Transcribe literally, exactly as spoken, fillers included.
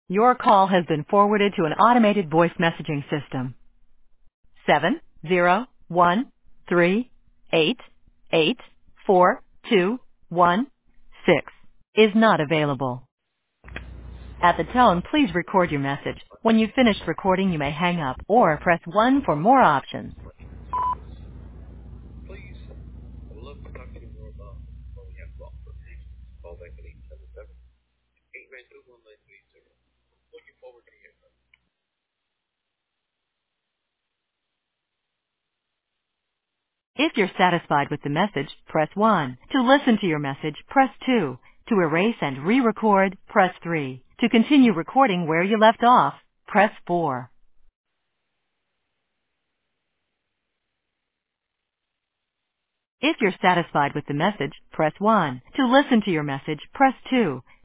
Your call has been forwarded to an automated voice messaging system. Seven zero one three eight eight four two one six is not available. At the tone, please record your message. When you've finished recording, you may hang up or press one for more options. Please, I would love to talk to you more about what we have to offer. Please call back at eight seven seven, eight nine two, one nine three zero. Looking forward to hearing from you. If you're satisfied with the message, press one. To listen to your message, press two. To erase and re-record, press three. To continue recording where you left off, press four. If you're satisfied with the message, press one. To listen to your message, press two.